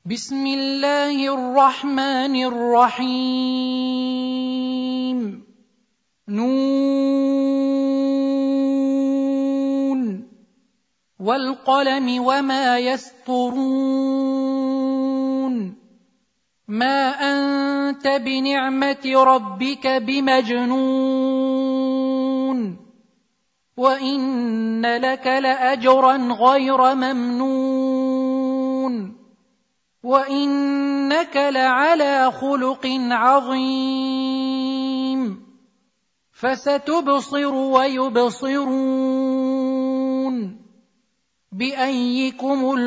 بسم الله الرحمن الرحيم. نون والقلم وما يسطرون ما أنت بنعمة ربك بمجنون وإن لك لأجرا غير ممنون وإنك لعلى خلق عظيم فستبصر ويبصرون بأيكم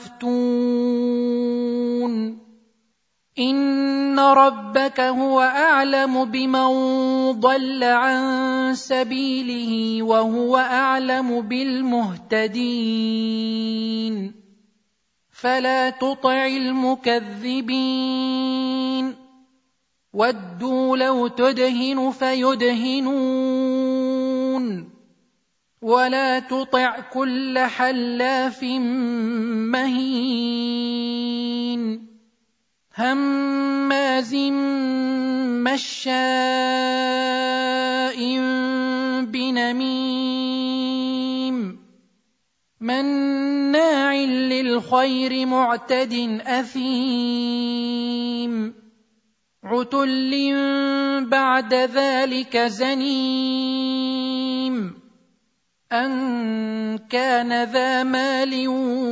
المفتون إن ربك هو أعلم بمن ضل عن سبيله وهو أعلم بالمهتدين فلا تطع المكذبين ودوا لو تدهن فيدهنون ولا تطع كل حلاف مهين هماز مشاء بنميم مناع للخير معتد أثيم عتل بعد ذلك زنيم أن كان ذا مال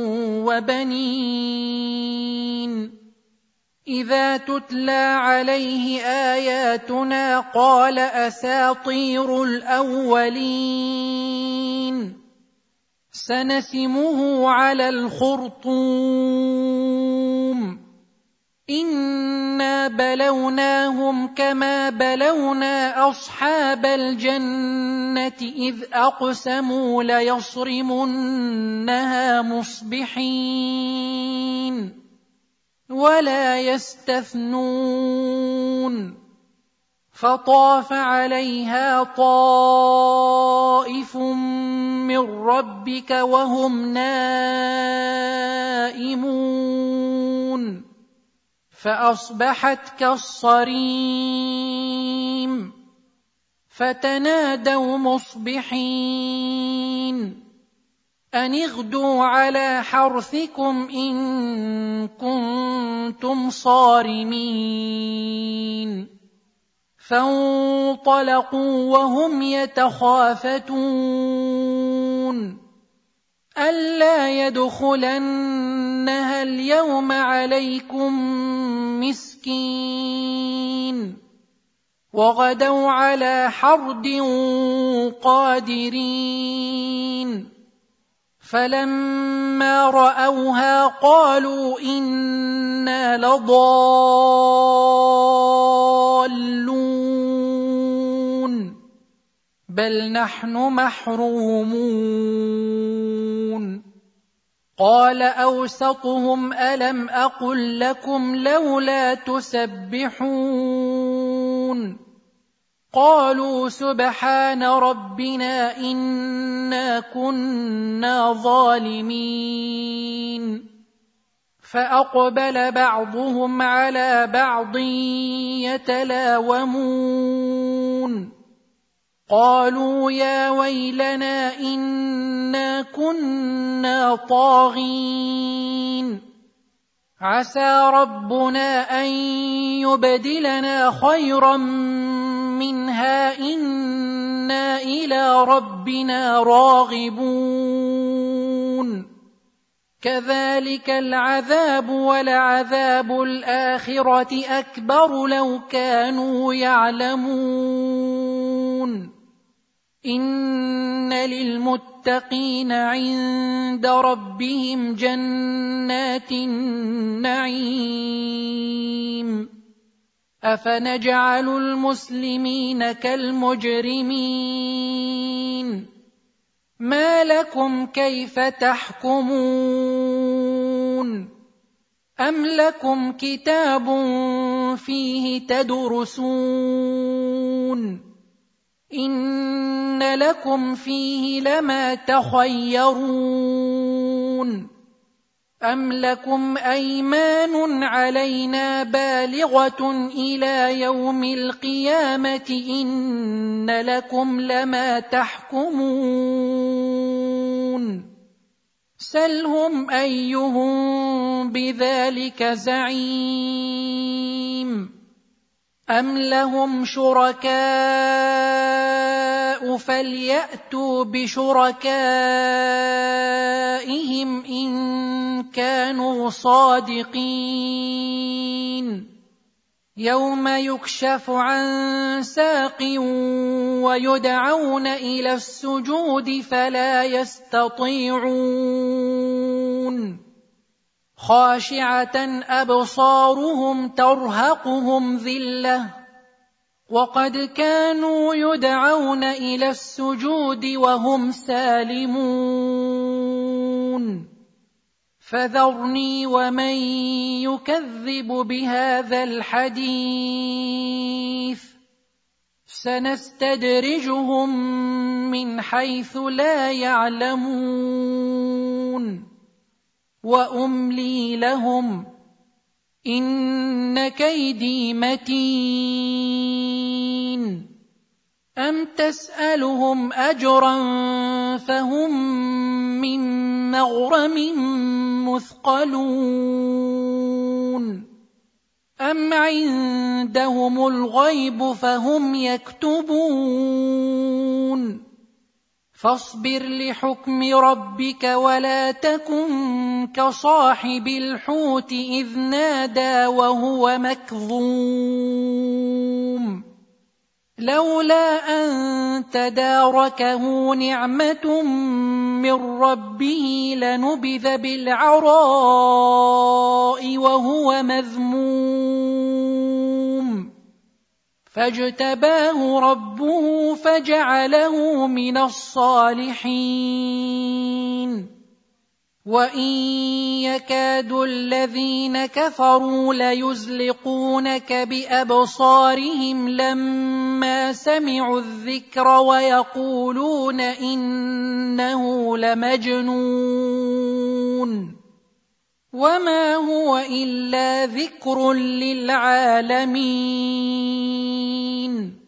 وبنين إذا تتلى عليه آياتنا قال أساطير الأولين سنسمه على الخرطوم إنا بلوناهم كما بلونا أصحاب الجنة إذ أقسموا ليصرمنها مصبحين ولا يستثنون فطاف عليها طائف من ربك وهم نائمون فأصبحت كالصريم فتنادوا مصبحين أن اغدوا على حرثكم إن كنتم صارمين فانطلقوا وهم يتخافتون ألا يدخلنها اليوم عليكم مسكين وغدوا على حرد قادرين فلما رأوها قالوا إنا لضالون بل نحن محرومون قال أوسطهم ألم أقل لكم لولا تسبحون قالوا سبحان ربنا إنا كنا ظالمين فأقبل بعضهم على بعض يتلاومون قالوا يا ويلنا إنا كنا طاغين عسى ربنا أن يبدلنا خيرا منها إنا إلى ربنا راغبون كذلك العذاب ولعذاب الآخرة أكبر لو كانوا يعلمون إن للمتقين عند ربهم جنات النعيم أفنجعل المسلمين كالمجرمين ما لكم كيف تحكمون أم لكم كتاب فيه تدرسون إن لكم فيه لما تخيرون أَمْ لَكُمْ أَيْمَانٌ عَلَيْنَا بَالِغَةٌ إِلَى يَوْمِ الْقِيَامَةِ إِنَّ لَكُمْ لَمَا تَحْكُمُونَ سَلْهُمْ أَيُّهُم بِذَلِكَ زَعِيمٌ أَمْ لَهُمْ شُرَكَاءُ فَلْيَأْتُوا بِشُرَكَائِهِمْ إِن كَانُوا صَادِقِينَ يَوْمَ يُكْشَفُ عَن سَاقٍ وَيُدْعَوْنَ إِلَى السُّجُودِ فَلَا يَسْتَطِيعُونَ خَاشِعَةً أَبْصَارُهُمْ تَرْهَقُهُمْ ذِلَّةٌ وَقَدْ كَانُوا يُدْعَوْنَ إِلَى السُّجُودِ وَهُمْ سَالِمُونَ فَذَرْنِي وَمَن يُكَذِّبُ بِهَذَا الْحَدِيثِ سَنَسْتَدْرِجُهُم مِّنْ حَيْثُ لَا يَعْلَمُونَ وَأُمْلِي لَهُمْ إِنَّ كَيْدِي مَتِينٌ أَمْ تَسْأَلُهُمْ أَجْرًا فَهُمْ مِنْ مَغْرَمٍ مُثْقَلُونَ أَمْ عِندَهُمُ الْغَيْبُ فَهُمْ يَكْتُبُونَ فاصبر لحكم ربك ولا تكن كصاحب الحوت إذ نادى وهو مكظوم لولا أن تداركه نعمة من ربه لنبذ بالعراء وهو مذموم فاجتباه ربه فجعله من الصالحين وإن يكاد الذين كفروا ليزلقونك بأبصارهم لما سمعوا الذكر ويقولون إنه لمجنون وما هو إلا ذكر للعالمين